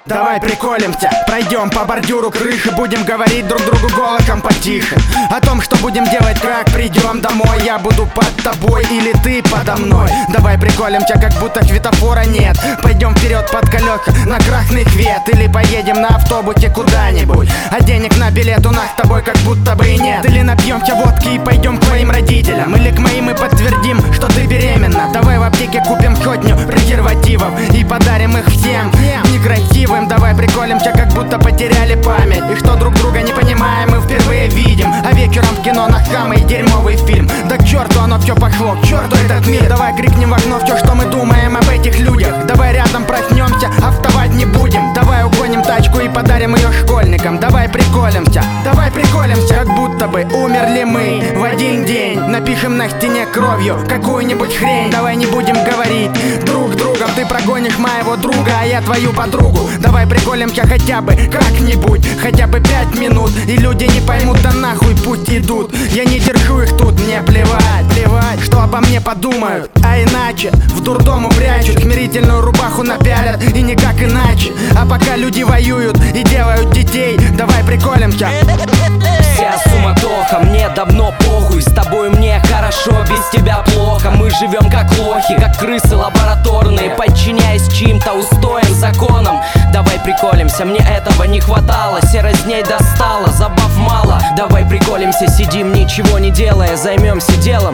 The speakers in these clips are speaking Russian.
Давай приколимся, пройдем по бордюру крыши, будем говорить друг другу голосом потише о том, что будем делать, как придем домой. Я буду под тобой или ты подо мной. Давай приколимся, как будто светофора нет. Пойдем вперед под колеса на красный свет, или поедем на автобусе куда-нибудь, а денег на билет у нас с тобой как будто бы и нет. Или напьемся водки и пойдем к твоим родителям, или к моим и подтвердим, что ты беременна. Давай в аптеке купим сотню презервативов и подарим их всем некрасивым. Давай приколимся, как будто потеряли память, и что друг друга не понимаем, мы впервые видим. А вечером в кино на самый дерьмовый фильм. Да к черту оно все пошло, к черту этот мир. Давай крикнем в окно все, что мы думаем об этих людях. Давай рядом проснемся, а вставать не будем. Давай угоним тачку и подарим ее школьникам. Давай приколимся, как будто бы умерли мы в один день. Напишем на стене кровью какую-нибудь хрень. Давай не будем говорить друг с другом: ты прогонишь моего друга, а я твою подругу. Давай приколимся хотя бы как-нибудь, хотя бы 5 минут, и люди не поймут, да нахуй пусть идут. Я не держу их тут, мне плевать, что обо мне подумают. А иначе в дурдому прячут, смирительную рубаху напялят, и никак иначе. А пока люди воюют и делают детей, давай приколимся. Вся суматоха, мне давно похуй. С тобой мне хорошо, без тебя плохо. Мы живем как лохи, как крысы лабораторные, подчиняясь чьим-то устоям, законам. Давай приколимся, мне этого не хватало. Серость дней достала, забав мало. Давай приколимся, сидим ничего не делая. Займемся делом.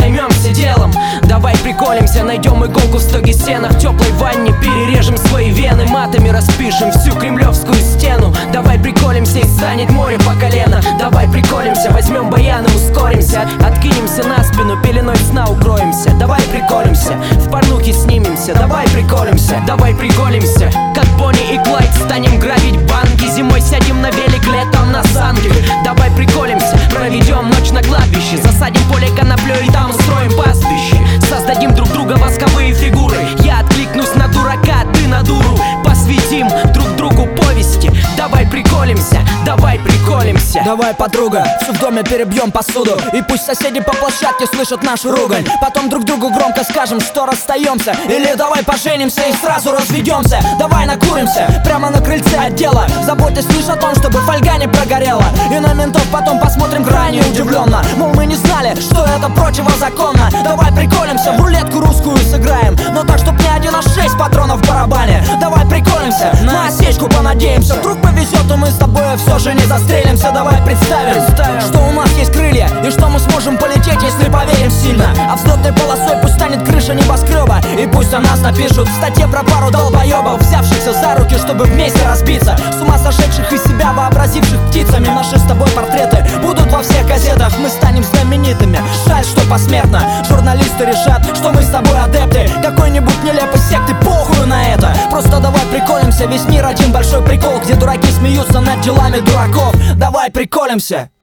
Давай приколимся, найдем иголку в стоге сена. В теплой ванне перережем свои вены, матами распишем всю кремлевскую стену. Давай приколимся, и станет море по колено. Давай приколимся, возьмем баян и ускоримся. Откинемся на спину, пеленой сна укроемся. Давай приколимся, в порнухе снимемся. Давай приколимся, как Бонни и Клайд станем грабить банки. Зимой сядем на велик, летом на санки. Давай приколимся, проведем ночь на кладбище. Засадим поле коноплей и там устроим пастбище. Создадим друг друга восковые фигуры. Я откликнусь на дурака, ты на дуру. Посвятим друг другу повести. Давай приколимся. Давай, подруга, все в доме перебьем посуду, и пусть соседи по площадке слышат нашу ругань. Потом друг другу громко скажем, что расстаемся. Или давай поженимся и сразу разведемся. Давай накуримся прямо на крыльце отдела, заботясь лишь о том, чтобы фольга не прогорела. И на ментов потом посмотрим крайне удивленно, мол, мы не знали, что это противозаконно. Давай приколимся, в рулетку русскую сыграем, но так, чтоб не 1, а 6 патронов в барабане. Давай приколимся, на осечку понадеемся. Вдруг повезет, и мы с тобой все же не застрелимся. Давай представим, что у нас есть крылья, и что мы сможем полететь, если поверим сильно. А взлетной полосой пусть станет крыша небоскреба, и пусть о нас напишут в статье про пару долбоебов, взявшихся за руки, чтобы вместе разбиться. С ума сошедших из себя вообразивших птицами. Наши с тобой портреты будут во всех газетах. Мы станем знаменитыми, жаль, что посмертно. Журналисты решат, что мы с тобой адепты какой-нибудь нелепой секты, похуй на это. Просто давай приколимся, весь мир один большой прикол, где дураки смеются над делами дураков. Давай приколимся.